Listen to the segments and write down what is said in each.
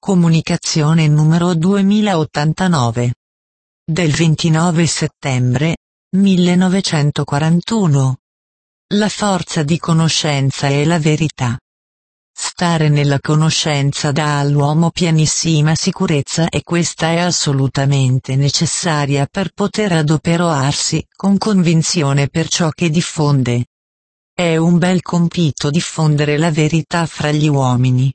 Comunicazione numero 2089. Del 29 settembre 1941. La forza di conoscenza e la verità. Stare nella conoscenza dà all'uomo pienissima sicurezza e questa è assolutamente necessaria per poter adoperarsi con convinzione per ciò che diffonde. È un bel compito diffondere la verità fra gli uomini.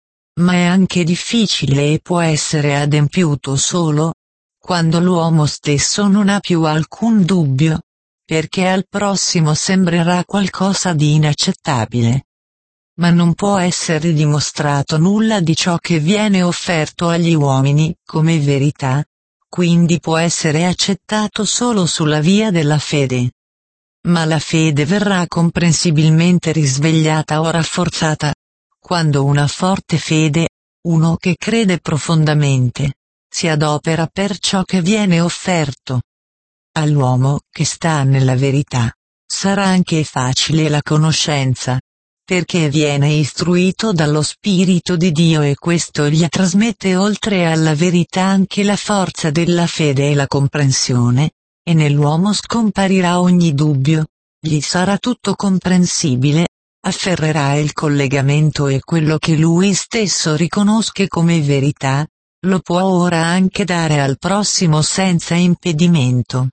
Ma è anche difficile e può essere adempiuto solo quando l'uomo stesso non ha più alcun dubbio, perché al prossimo sembrerà qualcosa di inaccettabile. Ma non può essere dimostrato nulla di ciò che viene offerto agli uomini come verità, quindi può essere accettato solo sulla via della fede. Ma la fede verrà comprensibilmente risvegliata o rafforzata quando una forte fede, uno che crede profondamente, si adopera per ciò che viene offerto. All'uomo che sta nella verità sarà anche facile la conoscenza, perché viene istruito dallo Spirito di Dio e questo gli trasmette oltre alla verità anche la forza della fede e la comprensione, e nell'uomo scomparirà ogni dubbio, gli sarà tutto comprensibile, afferrerà il collegamento e quello che lui stesso riconosce come verità, lo può ora anche dare al prossimo senza impedimento.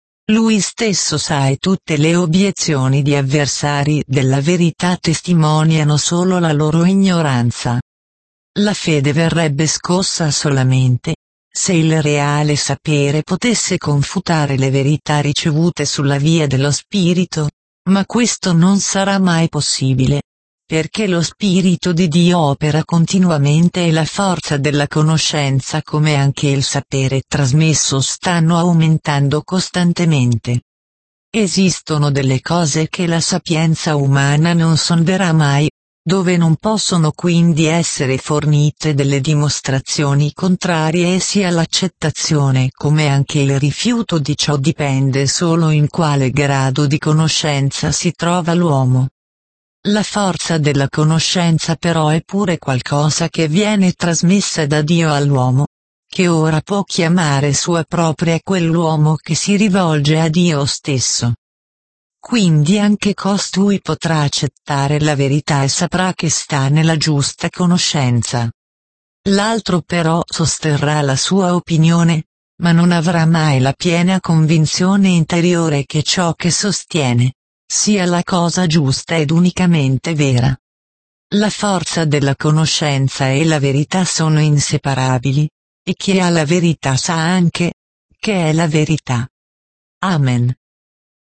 Lui stesso sa e tutte le obiezioni di avversari della verità testimoniano solo la loro ignoranza. La fede verrebbe scossa solamente se il reale sapere potesse confutare le verità ricevute sulla via dello Spirito, ma questo non sarà mai possibile, perché lo Spirito di Dio opera continuamente e la forza della conoscenza come anche il sapere trasmesso stanno aumentando costantemente. Esistono delle cose che la sapienza umana non sonderà mai, dove non possono quindi essere fornite delle dimostrazioni contrarie e sia l'accettazione come anche il rifiuto di ciò dipende solo in quale grado di conoscenza si trova l'uomo. La forza della conoscenza però è pure qualcosa che viene trasmessa da Dio all'uomo, che ora può chiamare sua propria quell'uomo che si rivolge a Dio stesso. Quindi anche costui potrà accettare la verità e saprà che sta nella giusta conoscenza. L'altro però sosterrà la sua opinione, ma non avrà mai la piena convinzione interiore che ciò che sostiene sia la cosa giusta ed unicamente vera. La forza della conoscenza e la verità sono inseparabili, e chi ha la verità sa anche che è la verità. Amen.